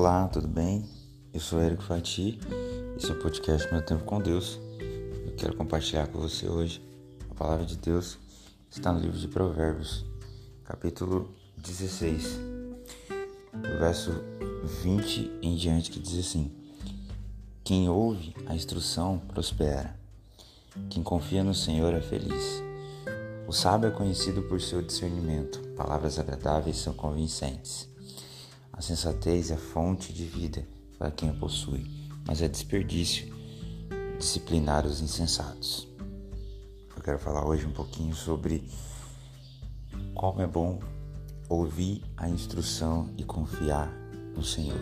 Olá, tudo bem? Eu sou Érico Fati, esse é o podcast Meu Tempo com Deus. Eu quero compartilhar com você hoje a palavra de Deus que está no livro de Provérbios, capítulo 16, do verso 20 em diante, que diz assim: Quem ouve a instrução prospera, quem confia no Senhor é feliz. O sábio é conhecido por seu discernimento, palavras agradáveis são convincentes. A sensatez é fonte de vida para quem a possui, mas é desperdício disciplinar os insensatos. Eu quero falar hoje um pouquinho sobre como é bom ouvir a instrução e confiar no Senhor.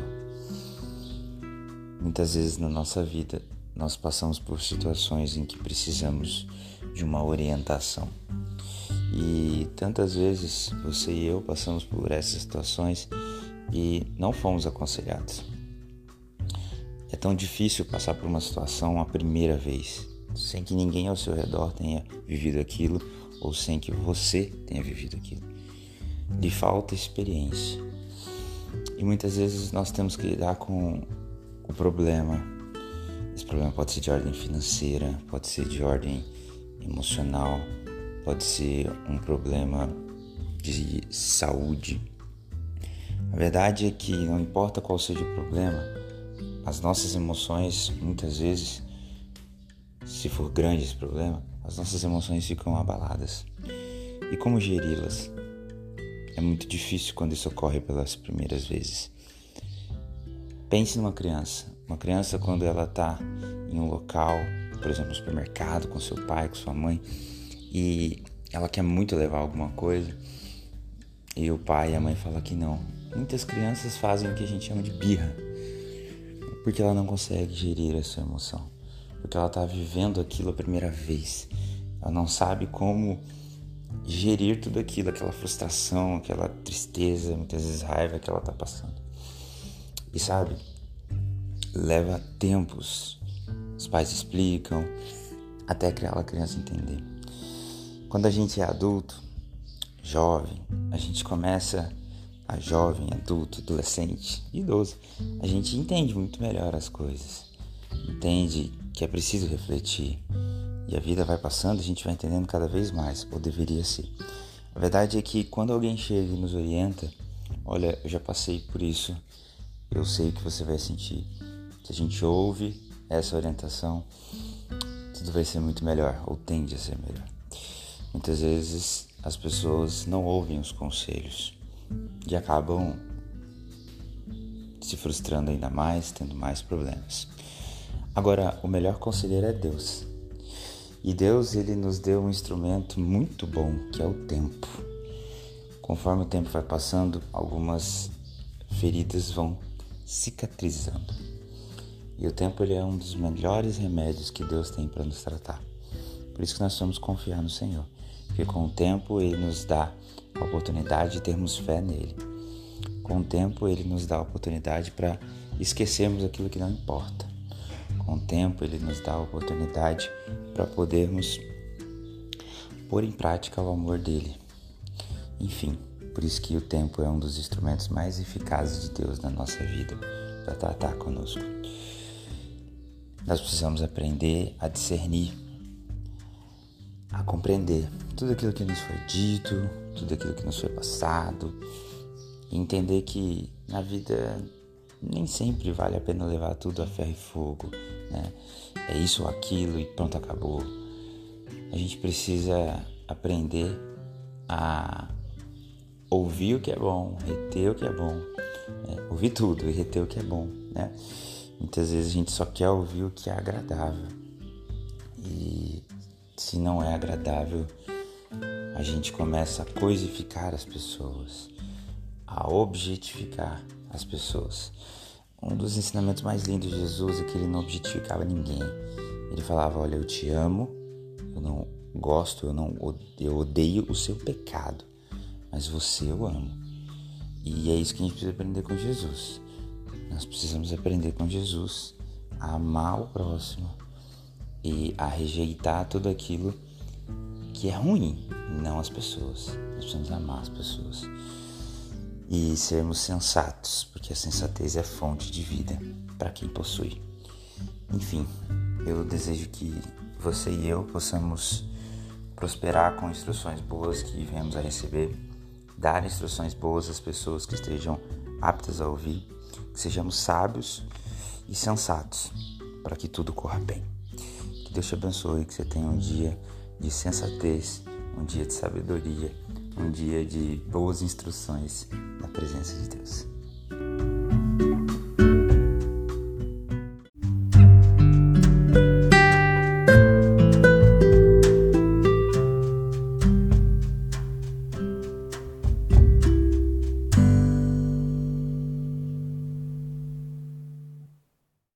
Muitas vezes na nossa vida nós passamos por situações em que precisamos de uma orientação. E tantas vezes você e eu passamos por essas situações e não fomos aconselhados. É tão difícil passar por uma situação a primeira vez, sem que ninguém ao seu redor tenha vivido aquilo ou sem que você tenha vivido aquilo. Lhe falta experiência. E muitas vezes nós temos que lidar com o problema. Esse problema pode ser de ordem financeira, pode ser de ordem emocional, pode ser um problema de saúde. A verdade é que não importa qual seja o problema, as nossas emoções, muitas vezes, se for grande esse problema, as nossas emoções ficam abaladas. E como geri-las? É muito difícil quando isso ocorre pelas primeiras vezes. Pense numa criança. Uma criança, quando ela está em um local, por exemplo, no supermercado, com seu pai, com sua mãe, e ela quer muito levar alguma coisa, e o pai e a mãe falam que não. Muitas crianças fazem o que a gente chama de birra, porque ela não consegue gerir essa emoção, porque ela está vivendo aquilo a primeira vez. Ela não sabe como gerir tudo aquilo, aquela frustração, aquela tristeza, muitas vezes raiva que ela está passando. E sabe, leva tempos, os pais explicam, até aquela criança entender. Quando a gente é adulto, jovem, a gente começa a jovem, adulto, adolescente, idoso, a gente entende muito melhor as coisas, entende que é preciso refletir, e a vida vai passando, a gente vai entendendo cada vez mais, ou deveria ser. A verdade é que quando alguém chega e nos orienta, olha, eu já passei por isso, eu sei o que você vai sentir. Se a gente ouve essa orientação, tudo vai ser muito melhor, ou tende a ser melhor. Muitas vezes as pessoas não ouvem os conselhos e acabam se frustrando ainda mais, tendo mais problemas. Agora, o melhor conselheiro é Deus. E Deus, ele nos deu um instrumento muito bom, que é o tempo. Conforme o tempo vai passando, algumas feridas vão cicatrizando. E o tempo, ele é um dos melhores remédios que Deus tem para nos tratar. Por isso que nós precisamos confiar no Senhor. Porque com o tempo ele nos dá a oportunidade de termos fé nele. Com o tempo ele nos dá a oportunidade para esquecermos aquilo que não importa. Com o tempo ele nos dá a oportunidade para podermos pôr em prática o amor dele. Enfim, por isso que o tempo é um dos instrumentos mais eficazes de Deus na nossa vida para tratar conosco. Nós precisamos aprender a discernir, a compreender tudo aquilo que nos foi dito, tudo aquilo que nos foi passado, e entender que na vida nem sempre vale a pena levar tudo a ferro e fogo, né? É isso ou aquilo e pronto, acabou. A gente precisa aprender a ouvir o que é bom, reter o que é bom, ouvir tudo e reter o que é bom, né? Muitas vezes a gente só quer ouvir o que é agradável, e se não é agradável, a gente começa a coisificar as pessoas, a objetificar as pessoas. Um dos ensinamentos mais lindos de Jesus é que ele não objetificava ninguém. Ele falava, olha, eu te amo, eu não gosto, eu odeio o seu pecado, mas você eu amo. E é isso que a gente precisa aprender com Jesus. Nós precisamos aprender com Jesus a amar o próximo e a rejeitar tudo aquilo que é ruim, não as pessoas. Nós precisamos amar as pessoas. e sermos sensatos, porque a sensatez é fonte de vida para quem possui. Enfim, eu desejo que você e eu possamos prosperar com instruções boas que venhamos a receber, dar instruções boas às pessoas que estejam aptas a ouvir, que sejamos sábios e sensatos para que tudo corra bem. Que Deus te abençoe, que você tenha um dia de sensatez, um dia de sabedoria, um dia de boas instruções na presença de Deus.